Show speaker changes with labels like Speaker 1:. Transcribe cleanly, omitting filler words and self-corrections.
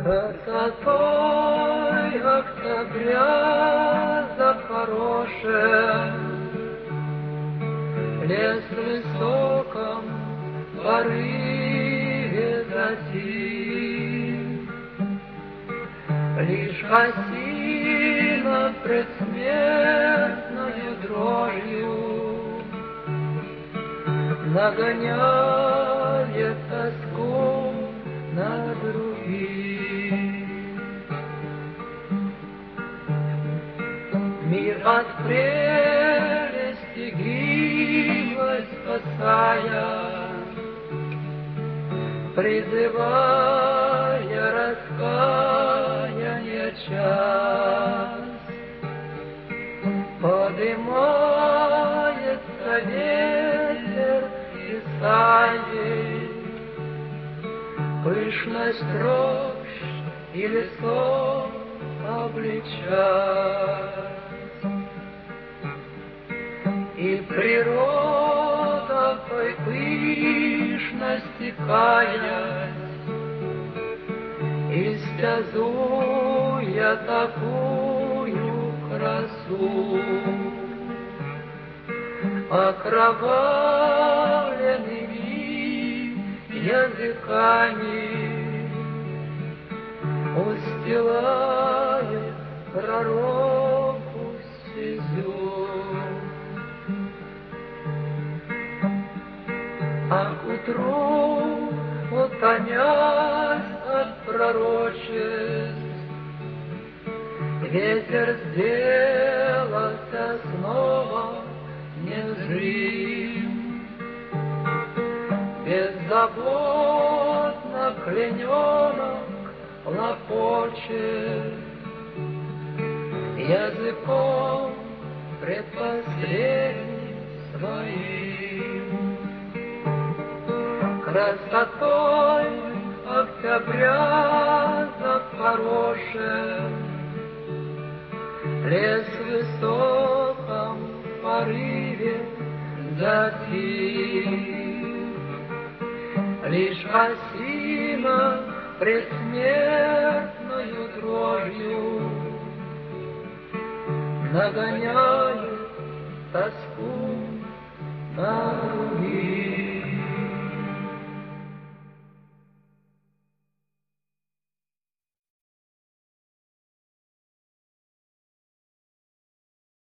Speaker 1: Красотой октября запорошен лес в высоком порыве затих. Лишь осина предсмертною дрожью нагоняет тоску на других. Мир от прелести гиблой спасая, призывая раскаяние час, подымается ветер Исаии, пышность рощ и лесов обличать. И природа той пышности каясь, истязуя такую красу, окровавленными языками устилает пророку стезю. А к утру, уклонясь от пророчеств, ветер сделался снова незрим. Беззаботно кляненок лопочет языком предпоследним своим. Красотой октября запорошен лес в высоком порыве затих. Лишь осина предсмертною дрожью нагоняет тоску на других.